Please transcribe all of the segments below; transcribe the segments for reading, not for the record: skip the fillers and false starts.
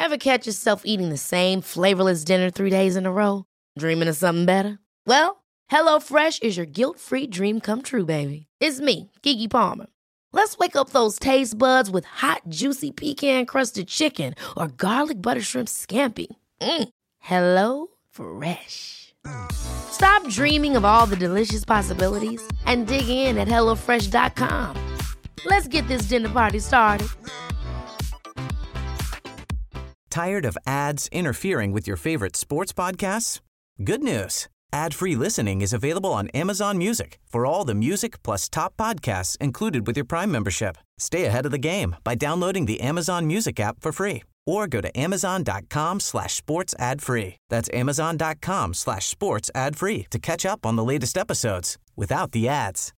Ever catch yourself eating the same flavorless dinner 3 days in a row? Dreaming of something better? Well, HelloFresh is your guilt-free dream come true, baby. It's me, Keke Palmer. Let's wake up those taste buds with hot, juicy pecan-crusted chicken or garlic butter shrimp scampi. Hello Fresh. Stop dreaming of all the delicious possibilities and dig in at HelloFresh.com. Let's get this dinner party started. Tired of ads interfering with your favorite sports podcasts? Good news. Ad-free listening is available on Amazon Music for all the music plus top podcasts included with your Prime membership. Stay ahead of the game by downloading the Amazon Music app for free or go to amazon.com/sports ad free. That's amazon.com/sports ad free to catch up on the latest episodes without the ads.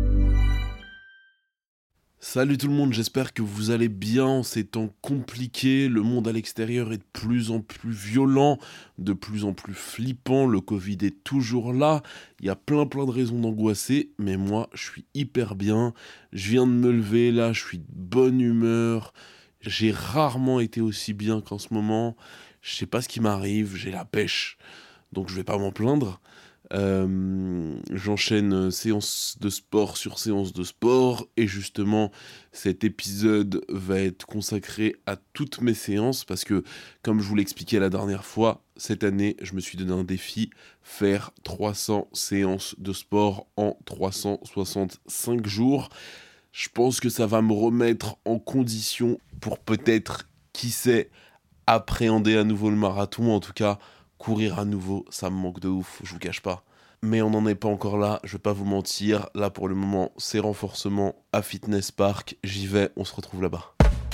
Salut tout le monde, j'espère que vous allez bien en ces temps compliqués. Le monde à l'extérieur est de plus en plus violent, de plus en plus flippant. Le Covid est toujours là. Il y a plein de raisons d'angoisser, mais moi, je suis hyper bien. Je viens de me lever, là, je suis de bonne humeur. J'ai rarement été aussi bien qu'en ce moment. Je sais pas ce qui m'arrive, j'ai la pêche, donc je vais pas m'en plaindre. J'enchaîne séance de sport sur séance de sport et justement cet épisode va être consacré à toutes mes séances parce que comme je vous l'expliquais la dernière fois, cette année je me suis donné un défi, faire 300 séances de sport en 365 jours. Je pense que ça va me remettre en condition pour peut-être, qui sait, appréhender à nouveau le marathon, en tout cas courir à nouveau, ça me manque de ouf, je vous cache pas. Mais on n'en est pas encore là, je vais pas vous mentir. Là pour le moment, c'est renforcement à Fitness Park. J'y vais, on se retrouve là-bas.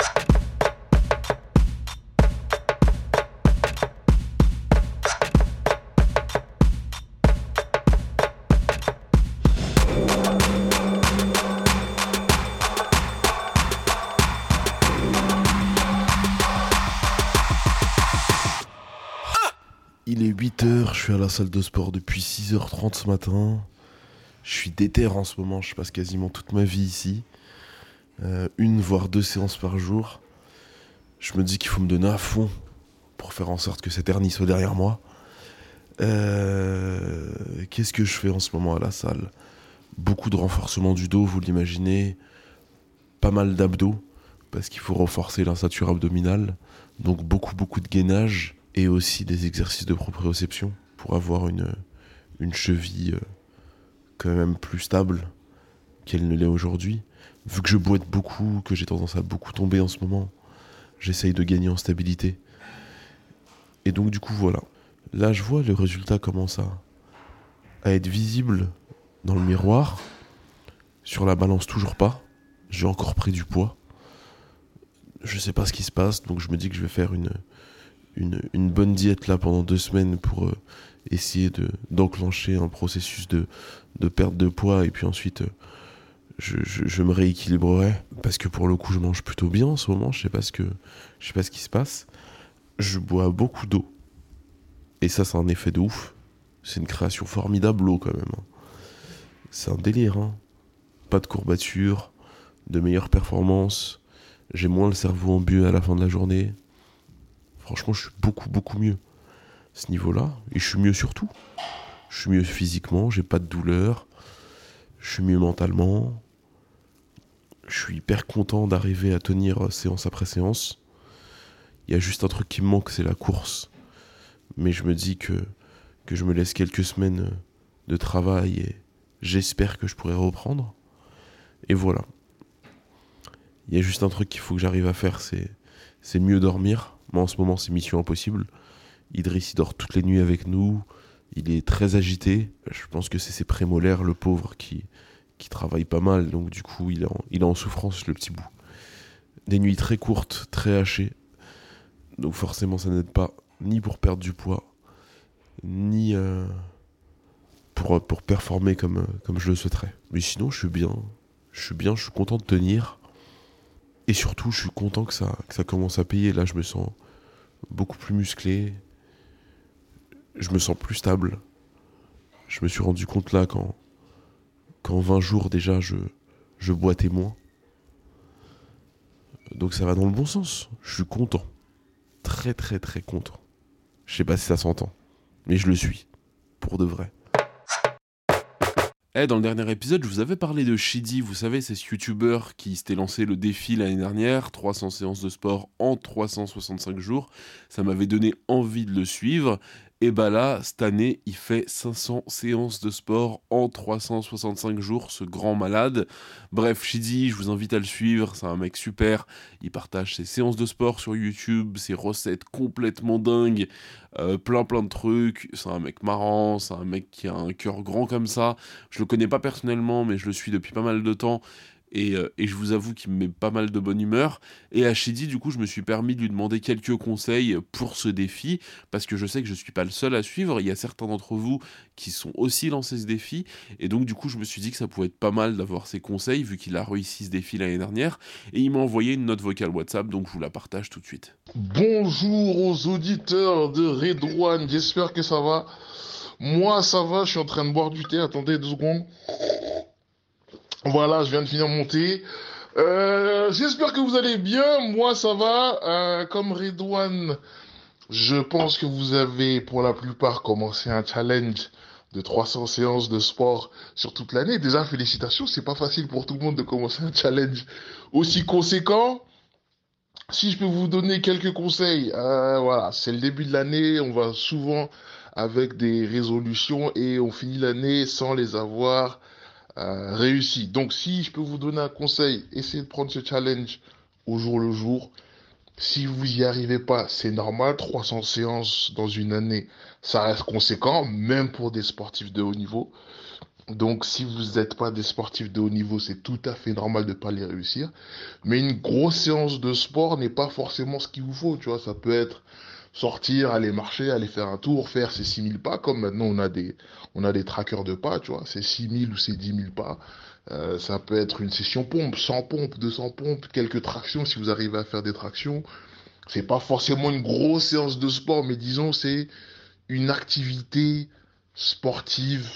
Il est 8h, je suis à la salle de sport depuis 6h30 ce matin. Je suis déter en ce moment, je passe quasiment toute ma vie ici. 1 voire 2 séances par jour. Je me dis qu'il faut me donner à fond pour faire en sorte que cette hernie soit derrière moi. Qu'est-ce que je fais en ce moment à la salle ? Beaucoup de renforcement du dos, vous l'imaginez. Pas mal d'abdos, parce qu'il faut renforcer l'ossature abdominale. Donc beaucoup de gainage. Et aussi des exercices de proprioception pour avoir une cheville quand même plus stable qu'elle ne l'est aujourd'hui. Vu que je boite beaucoup, que j'ai tendance à beaucoup tomber en ce moment, j'essaye de gagner en stabilité. Et donc du coup voilà. Là je vois le résultat commence à être visible dans le miroir. Sur la balance toujours pas. J'ai encore pris du poids. Je sais pas ce qui se passe, donc je me dis que je vais faire une bonne diète là pendant 2 semaines pour essayer d'enclencher un processus de perte de poids et puis ensuite je me rééquilibrerai parce que pour le coup je mange plutôt bien en ce moment, je sais pas ce qui se passe. Je bois beaucoup d'eau et ça c'est un effet de ouf, c'est une création formidable l'eau quand même, c'est un délire, hein. Pas de courbatures, de meilleures performances, j'ai moins le cerveau embué à la fin de la journée. Franchement, je suis beaucoup mieux à ce niveau-là. Et je suis mieux surtout. Je suis mieux physiquement, j'ai pas de douleur. Je suis mieux mentalement. Je suis hyper content d'arriver à tenir séance après séance. Il y a juste un truc qui me manque, c'est la course. Mais je me dis que je me laisse quelques semaines de travail et j'espère que je pourrai reprendre. Et voilà. Il y a juste un truc qu'il faut que j'arrive à faire, c'est mieux dormir. Moi en ce moment c'est mission impossible. Idriss il dort toutes les nuits avec nous. Il est très agité. Je pense que c'est ses prémolaires, le pauvre, qui travaille pas mal. Donc du coup il est en souffrance, le petit bout. Des nuits très courtes, très hachées. Donc forcément ça n'aide pas, ni pour perdre du poids, ni pour performer comme je le souhaiterais. Mais sinon je suis bien, je suis content de tenir. Et surtout, je suis content que ça commence à payer. Là, je me sens beaucoup plus musclé. Je me sens plus stable. Je me suis rendu compte là qu'en 20 jours déjà, je boitais moins. Donc ça va dans le bon sens. Je suis content. très très très content. Je sais pas si ça s'entend, mais je le suis, pour de vrai. Dans le dernier épisode, je vous avais parlé de Shidi, vous savez, c'est ce youtubeur qui s'était lancé le défi l'année dernière, 300 séances de sport en 365 jours. Ça m'avait donné envie de le suivre. Et bah là, cette année, il fait 500 séances de sport en 365 jours, ce grand malade. Bref, Shidi, je vous invite à le suivre, c'est un mec super. Il partage ses séances de sport sur YouTube, ses recettes complètement dingues, plein de trucs. C'est un mec marrant, c'est un mec qui a un cœur grand comme ça. Je le connais pas personnellement, mais je le suis depuis pas mal de temps. Et je vous avoue qu'il me met pas mal de bonne humeur. Et à Shidi, du coup, je me suis permis de lui demander quelques conseils pour ce défi, parce que je sais que je suis pas le seul à suivre. Il y a certains d'entre vous qui sont aussi lancés ce défi. Et donc, du coup, je me suis dit que ça pouvait être pas mal d'avoir ses conseils, vu qu'il a réussi ce défi l'année dernière. Et il m'a envoyé une note vocale WhatsApp, donc je vous la partage tout de suite. Bonjour aux auditeurs de Redouane, j'espère que ça va. Moi, ça va, je suis en train de boire du thé. Attendez 2 secondes. Voilà, je viens de finir mon thé. J'espère que vous allez bien. Moi, ça va. Comme Redouane, je pense que vous avez, pour la plupart, commencé un challenge de 300 séances de sport sur toute l'année. Déjà, félicitations. C'est pas facile pour tout le monde de commencer un challenge aussi conséquent. Si je peux vous donner quelques conseils, voilà, c'est le début de l'année. On va souvent avec des résolutions et on finit l'année sans les avoir réussi. Donc si je peux vous donner un conseil, essayez de prendre ce challenge au jour le jour. Si vous y arrivez pas, c'est normal, 300 séances dans une année, ça reste conséquent, même pour des sportifs de haut niveau. Donc si vous n'êtes pas des sportifs de haut niveau, c'est tout à fait normal de pas les réussir. Mais une grosse séance de sport n'est pas forcément ce qu'il vous faut, tu vois, ça peut être sortir, aller marcher, aller faire un tour, faire ses 6000 pas, comme maintenant on a des trackers de pas, tu vois, c'est 6000 ou c'est 10 000 pas. Ça peut être une session pompe, 100 pompes, 200 pompes, quelques tractions si vous arrivez à faire des tractions. C'est pas forcément une grosse séance de sport, mais disons c'est une activité sportive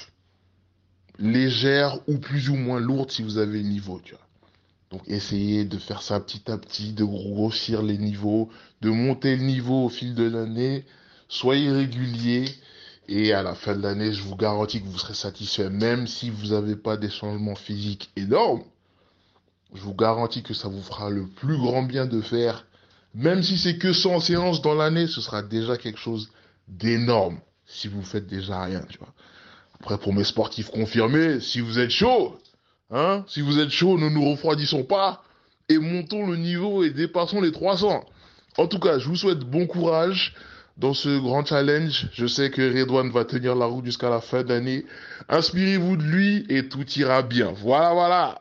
légère ou plus ou moins lourde si vous avez le niveau, tu vois. Donc essayez de faire ça petit à petit, de grossir les niveaux, de monter le niveau au fil de l'année. Soyez régulier et à la fin de l'année, je vous garantis que vous serez satisfait. Même si vous n'avez pas des changements physiques énormes, je vous garantis que ça vous fera le plus grand bien de faire. Même si c'est que 100 séances dans l'année, ce sera déjà quelque chose d'énorme si vous faites déjà rien, tu vois. Après, pour mes sportifs confirmés, si vous êtes chaud, si vous êtes chaud, ne nous refroidissons pas et montons le niveau et dépassons les 300. En tout cas, je vous souhaite bon courage dans ce grand challenge. Je sais que Redouane va tenir la route jusqu'à la fin de l'année. Inspirez-vous de lui et tout ira bien. Voilà.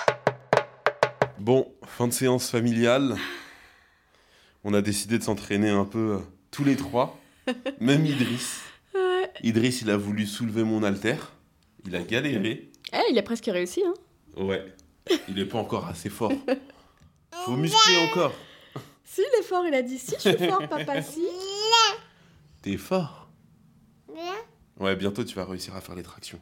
Bon, fin de séance familiale. On a décidé de s'entraîner un peu tous les trois, même Idriss. Idriss, il a voulu soulever mon haltère. Il a galéré. Il a presque réussi, hein. Ouais. Il est pas encore assez fort. Faut muscler encore. Si, il est fort, il a dit. Si, je suis fort, papa, si. T'es fort. Ouais, bientôt, tu vas réussir à faire les tractions.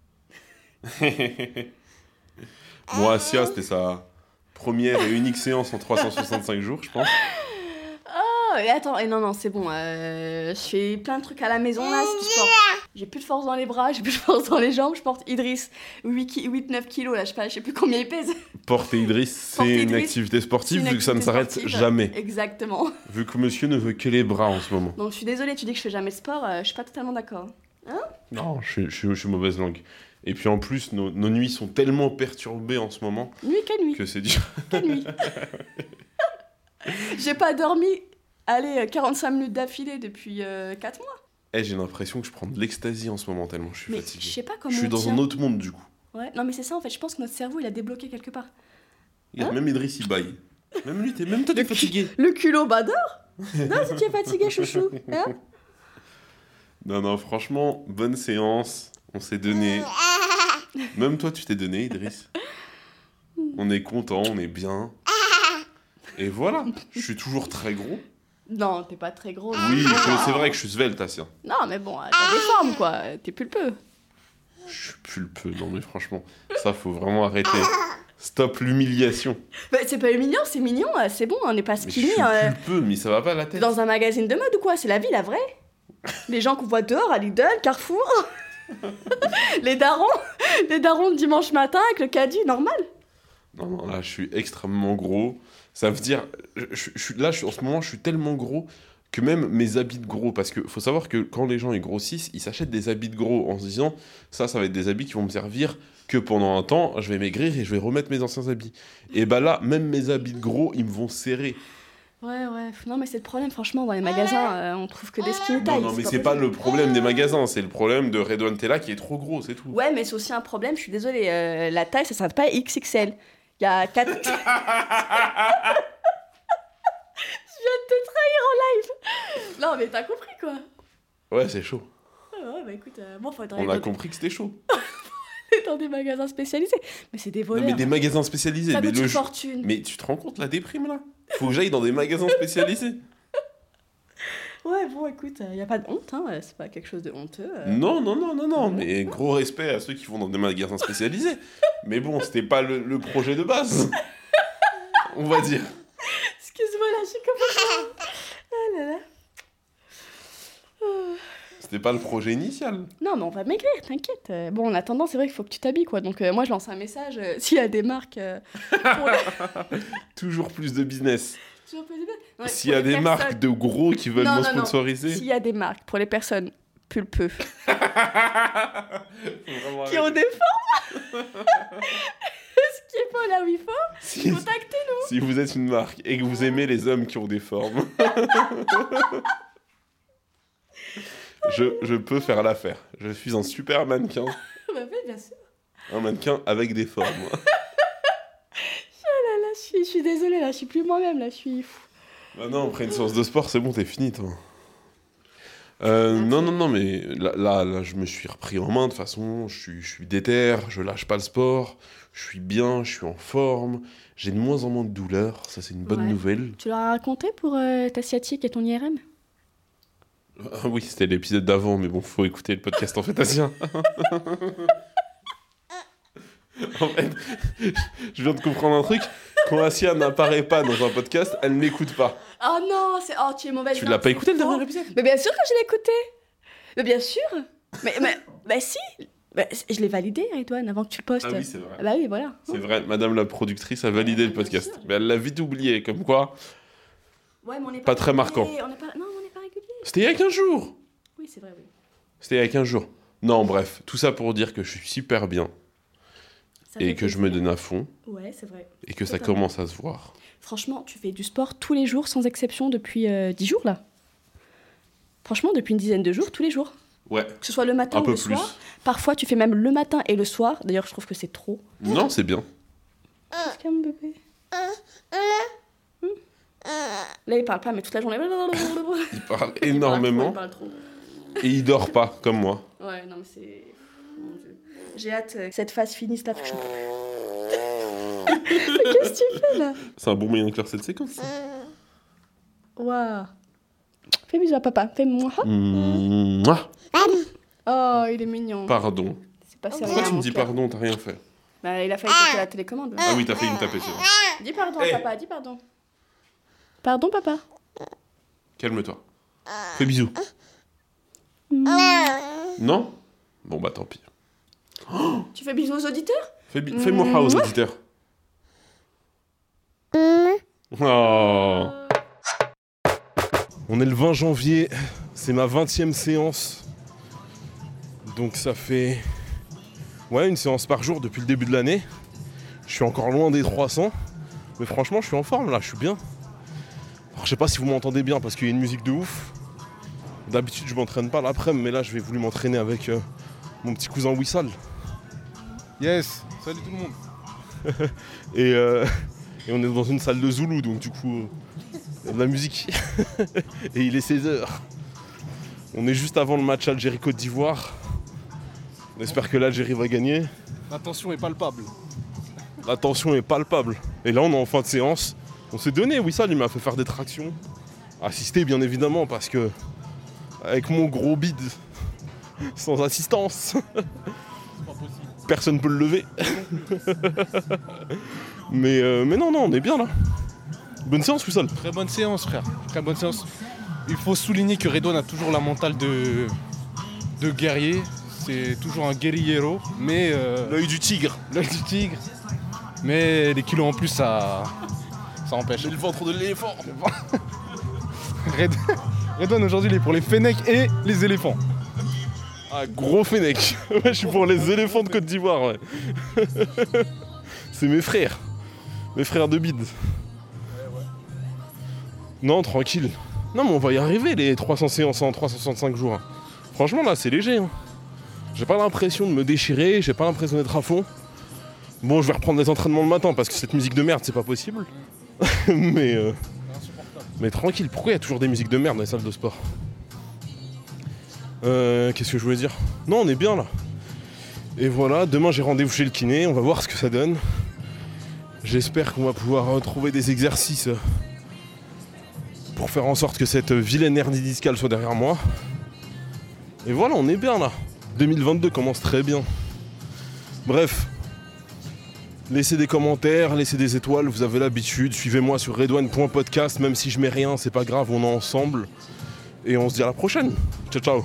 Moi, Sia, c'était sa première et unique séance en 365 jours, je pense. Oh, et attends, non, c'est bon. Je fais plein de trucs à la maison, là, c'est du sport. J'ai plus de force dans les bras, j'ai plus de force dans les jambes. Je porte Idriss, 8-9 kilos, là, je sais plus combien il pèse. Porter Idriss, c'est une activité sportive, vu que ça ne s'arrête jamais. Exactement. Vu que monsieur ne veut que les bras en ce moment. Donc, je suis désolée, tu dis que je fais jamais de sport, je suis pas totalement d'accord. Hein ? Non, je suis mauvaise langue. Et puis en plus, nos nuits sont tellement perturbées en ce moment. Quelle nuit que c'est dur. Quelle nuit J'ai pas dormi, 45 minutes d'affilée depuis 4 mois. J'ai l'impression que je prends de l'ecstasy en ce moment tellement je suis fatigué. Je sais pas comment je suis dans un autre monde du coup. Ouais, non mais c'est ça en fait, je pense que notre cerveau il a débloqué quelque part. Même Idriss il baille. Même toi t'es fatigué. Le culot dors. Non, si tu es fatigué, chouchou. Hein? Non, franchement, bonne séance. On s'est donné. Même toi tu t'es donné, Idriss. On est content, on est bien. Et voilà, je suis toujours très gros. Non, t'es pas très gros. Oui, c'est vrai que je suis svelte, Tassia. Non, mais bon, t'as des formes, quoi. T'es pulpeux. Je suis pulpeux, non mais franchement, ça faut vraiment arrêter. Stop l'humiliation. Bah, c'est pas humiliant, c'est mignon, c'est bon, on n'est pas Mais je skinny. suis pulpeux, mais ça va pas la T'es tête. dans un magazine de mode ou quoi? C'est la vie, la vraie. Les gens qu'on voit dehors à Lidl, Carrefour. les darons de dimanche matin avec le caddie, normal. Non, là, je suis extrêmement gros. Ça veut dire... En ce moment, je suis tellement gros que même mes habits de gros... Parce qu'il faut savoir que quand les gens ils grossissent, ils s'achètent des habits de gros en se disant « Ça va être des habits qui vont me servir que pendant un temps, je vais maigrir et je vais remettre mes anciens habits. » Et bah là, même mes habits de gros, ils me vont serrer. Ouais. Non, mais c'est le problème, franchement, dans les magasins, on trouve que des skinny tailles. Non, mais c'est pas le problème des magasins, c'est le problème de Redouane Tella qui est trop gros, c'est tout. Ouais, mais c'est aussi un problème, je suis désolée, la taille, ça s'arrête pas à XXL. Il y a 4... Je viens de te trahir en live. Non, mais t'as compris, quoi. Ouais, c'est chaud. Ouais, bah écoute, faudrait On a aller compris que c'était chaud. dans des magasins spécialisés. Mais c'est des voleurs. Non, mais des magasins spécialisés. Ça mais coûte une fortune. Mais tu te rends compte la déprime là? Faut que j'aille dans des magasins spécialisés. Ouais, bon, écoute, y a pas de honte, hein, c'est pas quelque chose de honteux. Non, mais gros respect à ceux qui vont dans des magasins spécialisés. Mais bon, c'était pas le projet de base. On va dire. Excuse-moi, là, je suis complètement... Ah là là. C'était pas le projet initial. Non, mais on va maigrir, t'inquiète. Bon, en attendant, c'est vrai qu'il faut que tu t'habilles, quoi. Donc, moi, je lance un message, s'il y a des marques... Toujours plus de business. Toujours plus de... Ouais, S'il y a des marques de gros qui veulent me sponsoriser. S'il y a des marques pour les personnes pulpeux qui ont des formes, ce qui est pas là où il faut, contactez-nous. Si vous êtes une marque et que vous aimez les hommes qui ont des formes, je peux faire l'affaire. Je suis un super mannequin. Bah oui, bien sûr. Un mannequin avec des formes. Oh là là, je suis désolée, là, je suis plus moi-même, là, je suis fou. Bah non, après une séance de sport, c'est bon, t'es fini, toi. Non, mais là, je me suis repris en main, de toute façon, je suis déter, je lâche pas le sport, je suis bien, je suis en forme, j'ai de moins en moins de douleurs, ça c'est une bonne nouvelle. Tu leur as raconté pour ta sciatique et ton IRM? Ah oui, c'était l'épisode d'avant, mais bon, faut écouter le podcast en fêtasien. En fait, je viens de comprendre un truc. Quand Asia n'apparaît pas dans un podcast, elle n'écoute pas. Oh non, tu es mauvaise. Tu l'as pas écouté le dernier épisode? Mais bien sûr que je l'ai écouté. Mais bien sûr. Mais si. Je l'ai validé, Redouane, avant que tu le postes. Ah oui, c'est vrai. Bah oui, voilà. C'est vrai, madame la productrice a validé le podcast. Mais elle l'a vite oublié, comme quoi. Ouais, mais on n'est pas très marquant. Non, on n'est pas régulier. C'était il y a 15 jours. Oui, c'est vrai, oui. C'était il y a 15 jours. Non, bref, tout ça pour dire que je suis super bien. Et que je me donne à fond. Ouais, c'est vrai. Et que ça commence à se voir. Franchement, tu fais du sport tous les jours, sans exception, depuis 10 jours, là. Franchement, depuis une dizaine de jours, tous les jours. Ouais. Que ce soit le matin ou le soir. Parfois, tu fais même le matin et le soir. D'ailleurs, je trouve que c'est trop. Non, c'est bien. Calme, bébé. Là, il parle pas, mais toute la journée... Il parle énormément. Il parle trop. Et il dort pas, comme moi. Ouais, non, mais c'est... Mon Dieu. J'ai hâte que cette phase finisse là. Qu'est-ce que tu fais, là? C'est un bon moyen de clore cette séquence. Waouh. Fais bisous à papa. Fais-moi. Oh, il est mignon. Pardon. C'est passé Pourquoi rien, tu me mon dis cœur. pardon? T'as rien fait. Bah, il a failli taper la télécommande. Ah oui, t'as failli me taper, c'est vrai. Dis pardon, Hey. papa, dis pardon. Pardon, papa. Calme-toi. Fais bisous. Non? Bon, bah tant pis. Tu fais bisous aux auditeurs? Fais moi aux auditeurs. Oh. On est le 20 janvier, c'est ma 20e séance. Donc ça fait une séance par jour depuis le début de l'année. Je suis encore loin des 300. Mais franchement, je suis en forme là, je suis bien. Alors, je sais pas si vous m'entendez bien parce qu'il y a une musique de ouf. D'habitude, je m'entraîne pas l'après-midi, mais là, je vais voulu m'entraîner avec mon petit cousin Wissal. Yes, salut tout le monde. Et on est dans une salle de Zoulou, donc du coup, il y a de la musique. Et il est 16h. On est juste avant le match Algérie-Côte d'Ivoire. On espère que l'Algérie va gagner. La tension est palpable. La tension est palpable. Et là, on est en fin de séance. On s'est donné, Wissal, il m'a fait faire des tractions. Assisté, bien évidemment, parce que avec mon gros bide, sans assistance, C'est pas possible. personne peut le lever. mais non, on est bien là. Bonne séance, Wissal. Très bonne séance, frère. Très bonne séance. Il faut souligner que Redouane a toujours la mentale de guerrier. C'est toujours un guerriero, mais... L'œil du tigre. L'œil du tigre. Mais les kilos en plus, ça empêche. Mais le ventre de l'éléphant. Redouane aujourd'hui, il est pour les fennecs et les éléphants. Ah, gros fennec. Ouais, je suis pour les éléphants de Côte d'Ivoire, ouais. C'est mes frères. Mes frères de bide. Non, tranquille. Non, mais on va y arriver, les 300 séances en 365 jours. Franchement, là, c'est léger. Hein. J'ai pas l'impression de me déchirer, j'ai pas l'impression d'être à fond. Bon, je vais reprendre les entraînements le matin parce que cette musique de merde, c'est pas possible. mais tranquille, pourquoi il y a toujours des musiques de merde dans les salles de sport ? Qu'est-ce que je voulais dire ? Non, on est bien là. Et voilà, demain j'ai rendez-vous chez le kiné, on va voir ce que ça donne. J'espère qu'on va pouvoir trouver des exercices pour faire en sorte que cette vilaine hernie discale soit derrière moi. Et voilà, on est bien là. 2022 commence très bien. Bref, laissez des commentaires, laissez des étoiles, vous avez l'habitude. Suivez-moi sur redouane.podcast, même si je mets rien, c'est pas grave, on est ensemble. Et on se dit à la prochaine. Ciao, ciao.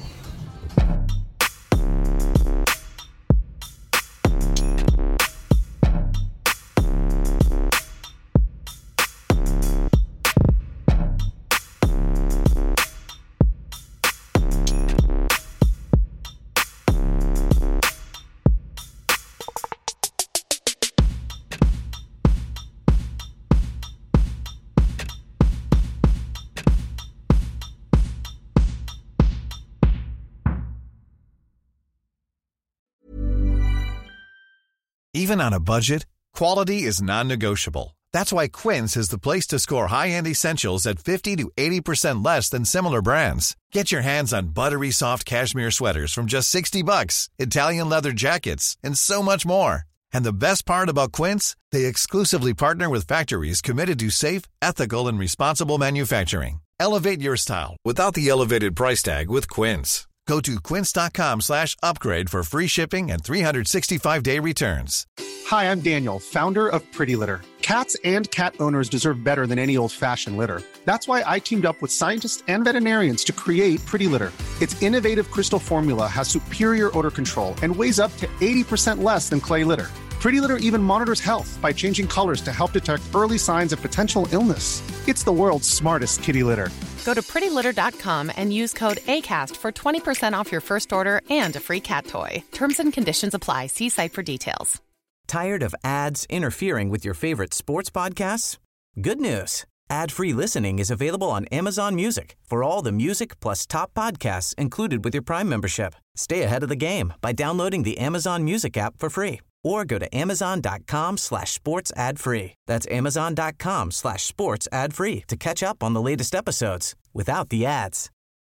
Even on a budget, quality is non-negotiable. That's why Quince is the place to score high-end essentials at 50 to 80% less than similar brands. Get your hands on buttery soft cashmere sweaters from just $60, Italian leather jackets, and so much more. And the best part about Quince, they exclusively partner with factories committed to safe, ethical, and responsible manufacturing. Elevate your style without the elevated price tag with Quince. Go to quince.com/upgrade for free shipping and 365-day returns. Hi, I'm Daniel, founder of Pretty Litter. Cats and cat owners deserve better than any old-fashioned litter. That's why I teamed up with scientists and veterinarians to create Pretty Litter. Its innovative crystal formula has superior odor control and weighs up to 80% less than clay litter. Pretty Litter even monitors health by changing colors to help detect early signs of potential illness. It's the world's smartest kitty litter. Go to prettylitter.com and use code ACAST for 20% off your first order and a free cat toy. Terms and conditions apply. See site for details. Tired of ads interfering with your favorite sports podcasts? Good news. Ad-free listening is available on Amazon Music for all the music plus top podcasts included with your Prime membership. Stay ahead of the game by downloading the Amazon Music app for free or go to amazon.com/sports ad free. That's amazon.com/sports ad free to catch up on the latest episodes without the ads.